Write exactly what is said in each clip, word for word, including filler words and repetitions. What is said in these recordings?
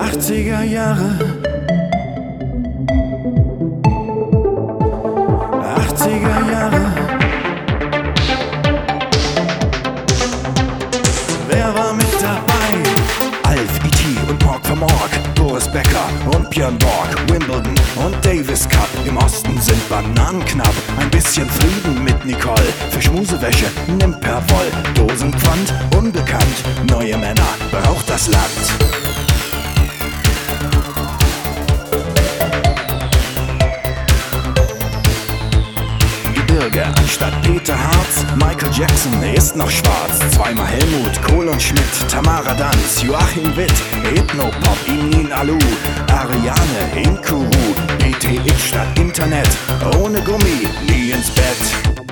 achtziger Jahre, achtziger Jahre. Wer war mit dabei? Alf, E T und Morg für Morg, Boris Becker und Björn Borg, Wimbledon und Davis Cup. Im Osten sind Bananen knapp, ein bisschen Frieden mit Nicole. Für Schmusewäsche nimmt per Woll, Dosenpfand unbekannt. Neue Männer braucht das Land. Gebirge anstatt Peter Harz, Michael Jackson ist noch schwarz. Zweimal Helmut, Kohl und Schmidt, Tamara Danz, Joachim Witt, Ethnopop, Inin Alu, Ariane in Kuru, P T X statt Internet, ohne Gummi, nie ins Bett.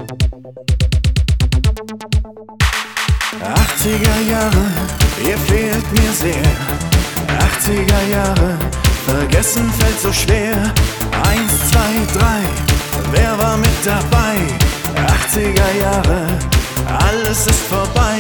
achtziger Jahre, ihr fehlt mir sehr. achtziger Jahre, vergessen fällt so schwer. Eins, zwei, drei, wer war mit dabei? achtziger Jahre, alles ist vorbei.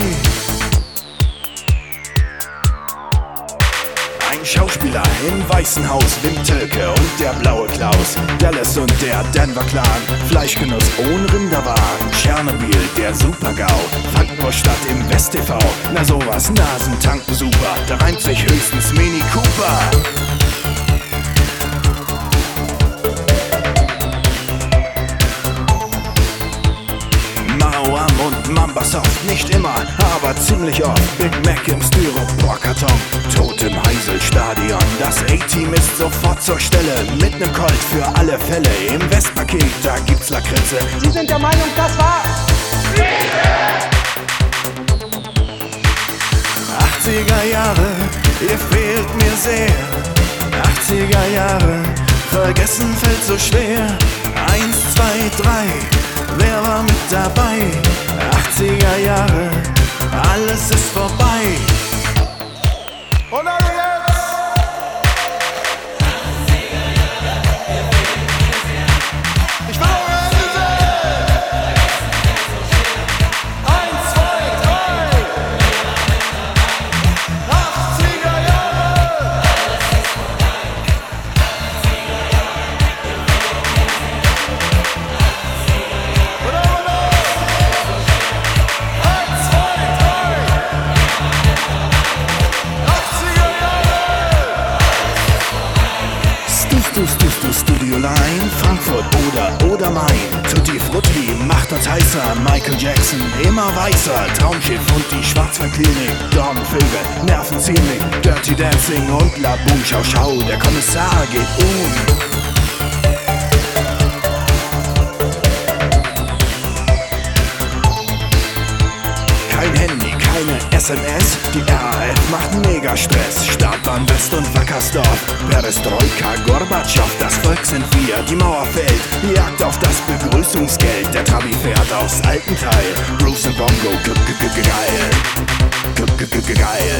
Ein Schauspieler im Weißen Haus, Wim Tölke und der blaue Klaus, Dallas und der Denver Clan, Fleischgenuss ohne Rinderwagen, Tschernobyl, der Super-GAU, fand nur statt im West-T V. Na sowas, Nasen tanken super, da reimt sich höchstens Mini Cooper. Und Mamba Soft, nicht immer, aber ziemlich oft. Big Mac im Styropor-Karton, tot im Heysel-Stadion. Das A-Team ist sofort zur Stelle, mit nem Colt für alle Fälle. Im Westpaket, da gibt's Lakritze. Sie sind der Meinung, das war achtziger Jahre, ihr fehlt mir sehr. achtziger Jahre, vergessen fällt so schwer. Eins, zwei, drei, wer war mit dabei? achtziger Jahre, alles ist vorbei. Und alle jetzt! Ich will eure Hände sehen! Eins, zwei, drei! achtziger Jahre! Du, du, du, Studio Line, Frankfurt oder oder Main. Tutti Frutti macht uns heißer, Michael Jackson immer weißer. Traumschiff und die Schwarzwaldklinik, Dornenvögel nerven ziemlich. Dirty Dancing und La Boom, schau, schau, der Kommissar geht um. Kein Handy, keine S M S, die R A F macht Megastress. Startbahn West und Wackersdorf, Perestroika, Gorbatschow, das Volk sind wir, die Mauer fällt, die Jagd auf das Begrüßungsgeld. Der Trabi fährt aufs Altenteil, Bruce und Bongo, geil, geil.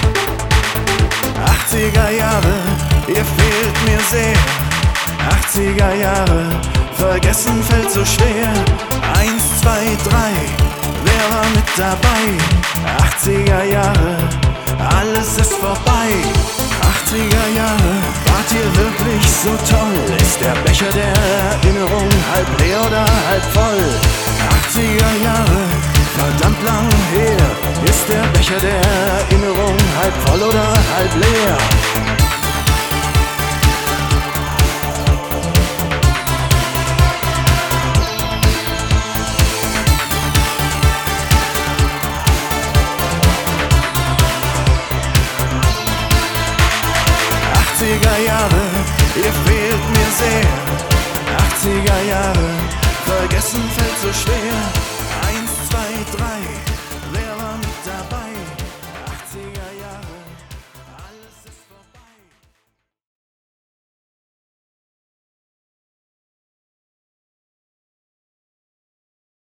achtziger Jahre, ihr fehlt mir sehr. achtziger Jahre, vergessen fällt so schwer. Eins, zwei, drei, wer war mit dabei? achtziger Jahre, alles ist vorbei. achtziger Jahre, wart ihr wirklich so toll? Ist der Becher der Erinnerung halb leer oder halb voll? achtziger Jahre, verdammt lang her. Ist der Becher der Erinnerung halb voll oder halb leer? achtziger Jahre, ihr fehlt mir sehr. achtziger Jahre, vergessen fällt so schwer.